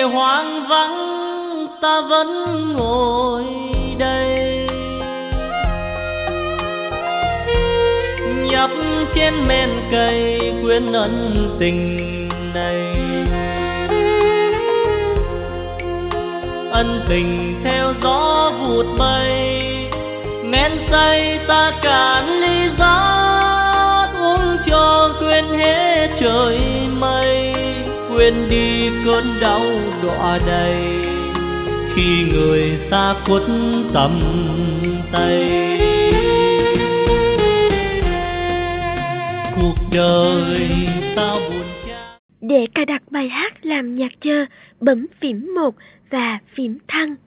hoang vắng ta vẫn ngồi đây, nhấp chén men cay quên ân tình này. Ân tình theo gió vụt bay, men say ta cạn ly rót, uống cho quên hết trời mây, quên đi cơn đau đọa đầy khi người xa khuất tầm tay. Cuộc đời sao buồn chán. Để cài đặt bài hát làm nhạc chờ, bấm phím 1 và phím thăng.